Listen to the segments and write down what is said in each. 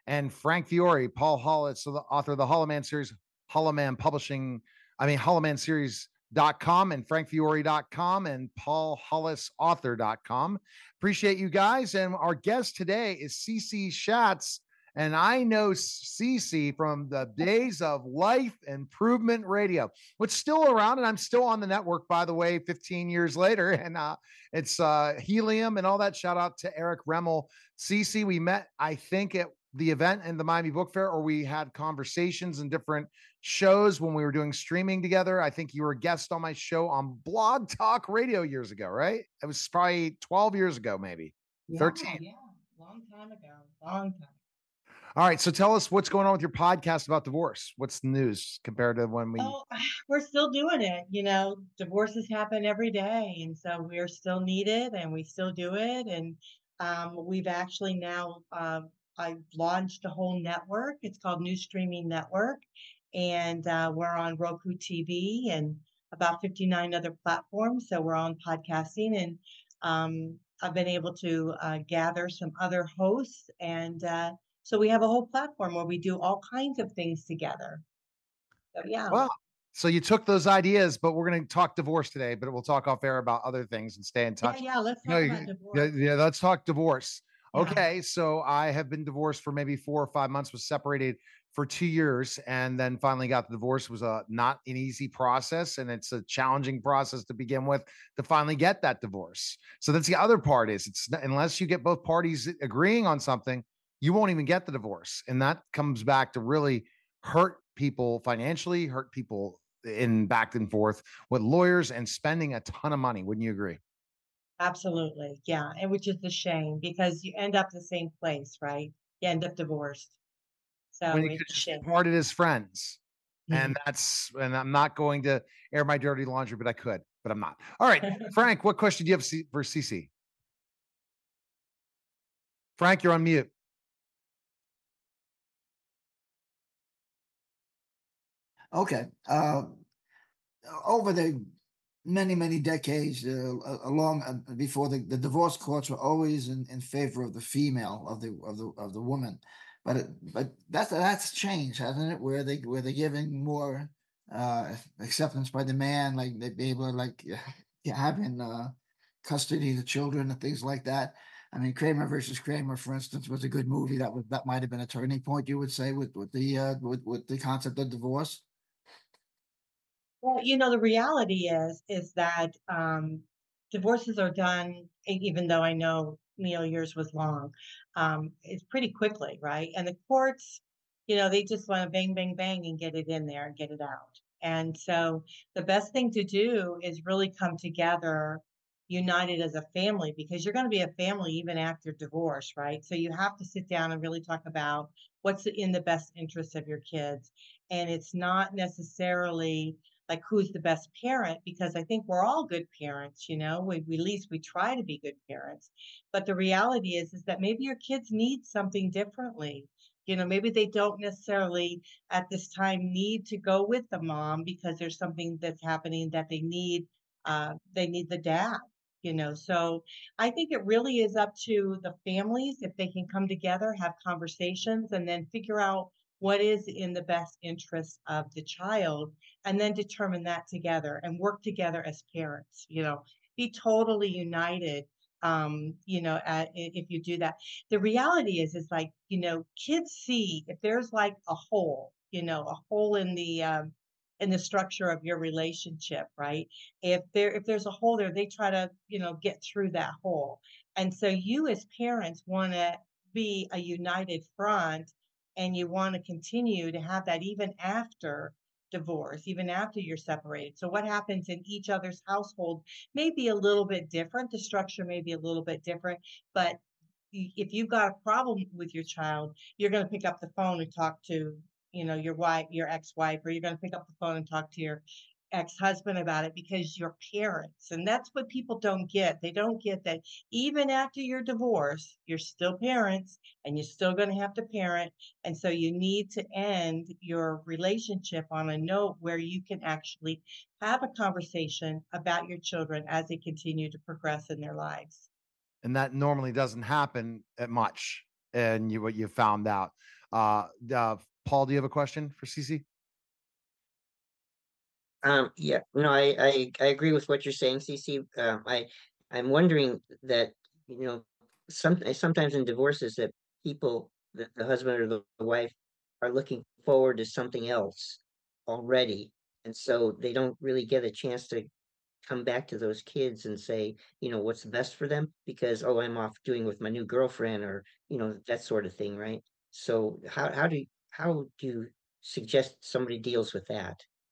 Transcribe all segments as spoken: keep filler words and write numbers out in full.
and Frank Fiore, Paul Hollis, so the author of the Hollow Man series, Hollow Man Publishing, I mean, Hollow Man series dot com and frank fiore dot com and paul hollis author dot com. Appreciate you guys. And our guest today is Cece Schatz. And I know Cece from the days of Life Improvement Radio, which is still around. And I'm still on the network, by the way, fifteen years later. And uh, it's uh, Helium and all that. Shout out to Eric Remmel. Cece, we met, I think, at the event in the Miami Book Fair, or we had conversations in different shows when we were doing streaming together. I think you were a guest on my show on Blog Talk Radio years ago, right? It was probably twelve years ago, maybe yeah, thirteen. Yeah, long time ago, long time. All right. So tell us what's going on with your podcast about divorce. What's the news compared to when we... Oh, we're still doing it. You know, divorces happen every day. And so we're still needed and we still do it. And um, we've actually now, uh, I've launched a whole network. It's called New Streaming Network. And uh, we're on Roku T V and about fifty-nine other platforms. So we're on podcasting. And um, I've been able to uh, gather some other hosts. And uh, so we have a whole platform where we do all kinds of things together. So, yeah. Well, so you took those ideas, but we're going to talk divorce today, but we'll talk off air about other things and stay in touch. Yeah, yeah let's talk you know, about divorce. Yeah, yeah, let's talk divorce. Yeah. Okay, so I have been divorced for maybe four or five months, was separated for two years, and then finally got the divorce. It was a not an easy process, and it's a challenging process to begin with to finally get that divorce. So that's the other part is it's not, unless you get both parties agreeing on something, you won't even get the divorce. And that comes back to really hurt people financially, hurt people in back and forth with lawyers and spending a ton of money. Wouldn't you agree? Absolutely. Yeah. And which is the shame because you end up the same place, right? You end up divorced. So when you it's could just shame. parted as friends. Mm-hmm. And that's, and I'm not going to air my dirty laundry, but I could, but I'm not. All right, Frank, what question do you have for Cece? Frank, you're on mute. Okay. Uh, over the many, many decades, uh, along uh, before the, the divorce courts were always in, in favor of the female, of the of the of the woman, but it, but that's that's changed, hasn't it? Where they where they're giving more uh, acceptance by the man, like they be able to like having uh, custody of the children and things like that. I mean, Kramer versus Kramer, for instance, was a good movie. That was that might have been a turning point, you would say, with with the uh, with with the concept of divorce. Well, you know, the reality is, is that um, divorces are done, even though I know, Neil, yours was long, um, it's pretty quickly, right? And the courts, you know, they just want to bang, bang, bang and get it in there and get it out. And so the best thing to do is really come together united as a family, because you're going to be a family even after divorce, right? So you have to sit down and really talk about what's in the best interest of your kids. And it's not necessarily like who's the best parent, because I think we're all good parents, you know, we, we at least we try to be good parents. But the reality is, is that maybe your kids need something differently. You know, maybe they don't necessarily at this time need to go with the mom because there's something that's happening that they need, uh, they need the dad, you know. So I think it really is up to the families if they can come together, have conversations, and then figure out what is in the best interest of the child, and then determine that together and work together as parents, you know, be totally united. Um, you know, at, if you do that, the reality is, is like, you know, kids see if there's like a hole, you know, a hole in the, um, in the structure of your relationship, right? If there, if there's a hole there, they try to, you know, get through that hole. And so you as parents want to be a united front, and you want to continue to have that even after divorce, even after you're separated. So what happens in each other's household may be a little bit different. The structure may be a little bit different, but if you've got a problem with your child, you're going to pick up the phone and talk to, you know, your wife, your ex-wife, or you're going to pick up the phone and talk to your ex-husband about it because you're parents. And that's what people don't get. They don't get that even after your divorce, you're still parents and you're still going to have to parent. And so you need to end your relationship on a note where you can actually have a conversation about your children as they continue to progress in their lives. And that normally doesn't happen at much. and you what you found out. Uh, uh, Paul, do you have a question for Cece? Um, yeah, no, I, I, I agree with what you're saying, Cece. Um, I, I'm wondering that, you know, some, sometimes in divorces that people, the, the husband or the, the wife are looking forward to something else already. And so they don't really get a chance to come back to those kids and say, you know, what's best for them because, oh, I'm off doing with my new girlfriend or, you know, that sort of thing, right? So how, how do you, how do you suggest somebody deals with that?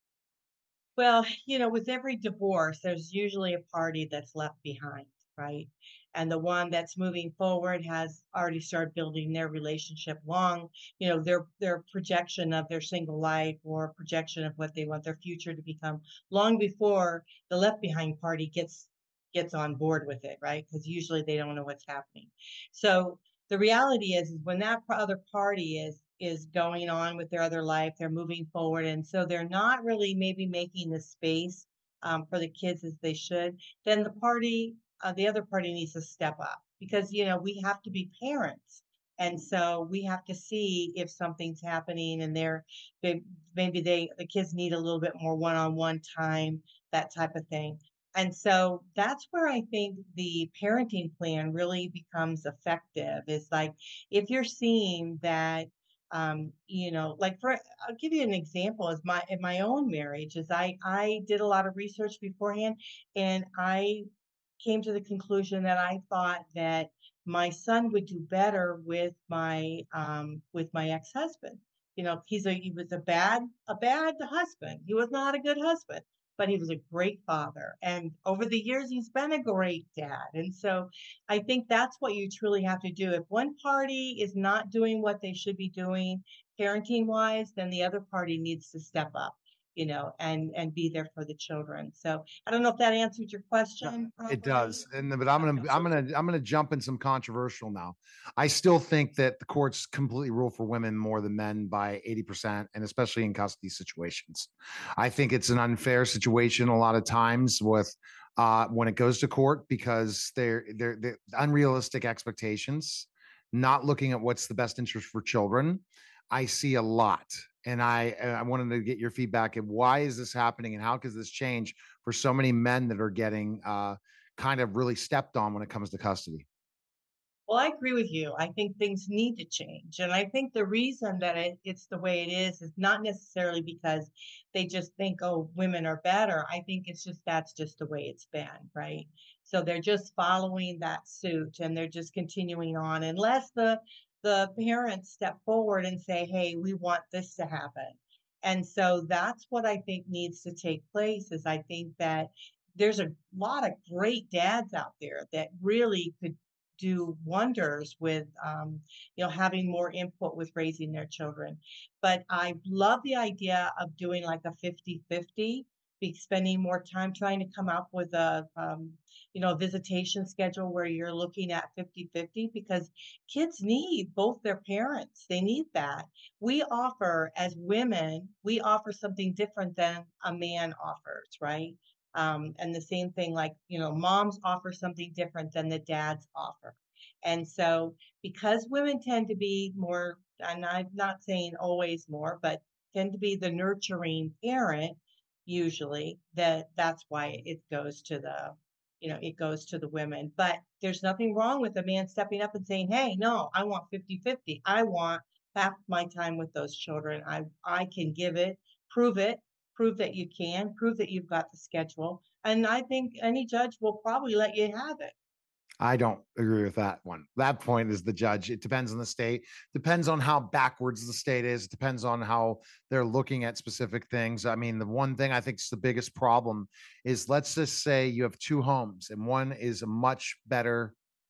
Well, you know, with every divorce, there's usually a party that's left behind, right? And the one that's moving forward has already started building their relationship long, you know, their their projection of their single life or projection of what they want their future to become long before the left behind party gets gets on board with it, right? Because usually they don't know what's happening. So the reality is, is when that other party is is going on with their other life, they're moving forward, and so they're not really maybe making the space um, for the kids as they should. Then the party, uh, the other party needs to step up because you know we have to be parents, and so we have to see if something's happening, and they're they, maybe they the kids need a little bit more one-on-one time, that type of thing. And so that's where I think the parenting plan really becomes effective. Is like if you're seeing that, um, you know, like for I'll give you an example. As my in my own marriage, is I I did a lot of research beforehand, and I came to the conclusion that I thought that my son would do better with my um, with my ex-husband. You know, he's a he was a bad a bad husband. He was not a good husband, but he was a great father. And over the years, he's been a great dad. And so I think that's what you truly have to do. If one party is not doing what they should be doing parenting wise, then the other party needs to step up, you know, and and be there for the children. So I don't know if that answered your No, question it properly. does. And but I'm gonna Okay. I'm gonna I'm gonna jump in some controversial now. I still think that the courts completely rule for women more than men by eighty percent, and especially in custody situations. I think it's an unfair situation a lot of times with uh when it goes to court because they're they're, they're unrealistic expectations, not looking at what's the best interest for children. I see a lot. And I I wanted to get your feedback of why is this happening and how can this change for so many men that are getting uh, kind of really stepped on when it comes to custody. Well, I agree with you. I think things need to change. And I think the reason that it, it's the way it is is not necessarily because they just think, oh, women are better. I think it's just that's just the way it's been, right? So they're just following that suit and they're just continuing on unless the the parents step forward and say, hey, we want this to happen. And so that's what I think needs to take place is I think that there's a lot of great dads out there that really could do wonders with um, you know having more input with raising their children. But I love the idea of doing like a fifty-fifty, be spending more time trying to come up with a um, you know visitation schedule where you're looking at fifty-fifty because kids need both their parents. They need that. We offer as women, we offer something different than a man offers, right? Um, and the same thing, like, you know, moms offer something different than the dads offer. And so, because women tend to be more, and I'm not saying always more, but tend to be the nurturing parent, usually, that that's why it goes to the, you know, it goes to the women. But there's nothing wrong with a man stepping up and saying, hey, no, I want fifty-fifty. I want half my time with those children. I I can give it, prove it, prove that you can, prove that you've got the schedule. And I think any judge will probably let you have it. I don't agree with that one. That point is the judge. It depends on the state, depends on how backwards the state is, it depends on how they're looking at specific things. I mean, the one thing I think is the biggest problem is let's just say you have two homes and one is a much better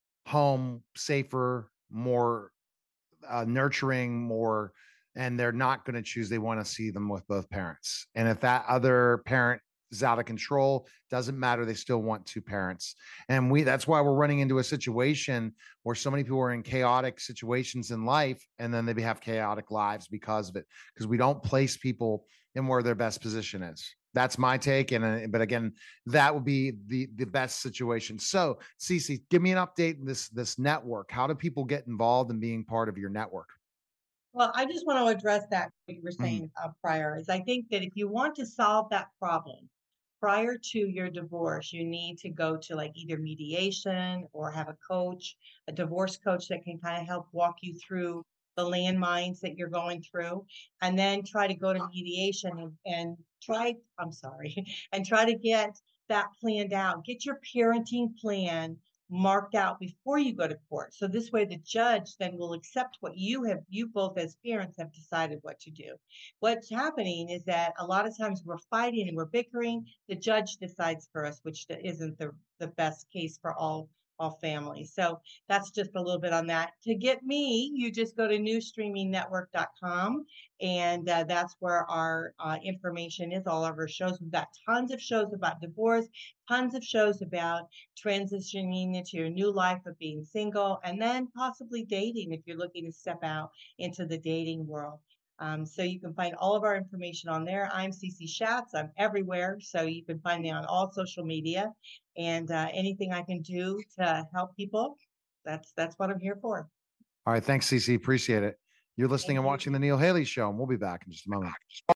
home, safer, more uh, nurturing, more, and they're not going to choose. They want to see them with both parents. And if that other parent is out of control, doesn't matter. They still want two parents. And we, that's why we're running into a situation where so many people are in chaotic situations in life and then they have chaotic lives because of it, because we don't place people in where their best position is. That's my take. And, uh, but again, that would be the, the best situation. So Cece, give me an update in this, this network. How do people get involved in being part of your network? Well, I just want to address that what you were Mhm. saying uh, prior is I think that if you want to solve that problem prior to your divorce, you need to go to like either mediation or have a coach, a divorce coach that can kind of help walk you through the landmines that you're going through, and then try to go to mediation and, and try, I'm sorry, and try to get that planned out. Get your parenting plan marked out before you go to court. So this way the judge then will accept what you have, you both as parents have decided what to do. What's happening is that a lot of times we're fighting and we're bickering. The judge decides for us, which isn't the, the best case for all all families. So that's just a little bit on that. To get me, you just go to new streaming network dot com, and uh, that's where our uh, information is, all of our shows. We've got tons of shows about divorce, tons of shows about transitioning into your new life of being single, and then possibly dating if you're looking to step out into the dating world. Um, so you can find all of our information on there. I'm Cece Schatz. I'm everywhere. So you can find me on all social media, and uh, anything I can do to help people, that's that's what I'm here for. All right. Thanks, Cece. Appreciate it. You're listening Thank and you. watching the Neil Haley Show, and we'll be back in just a moment.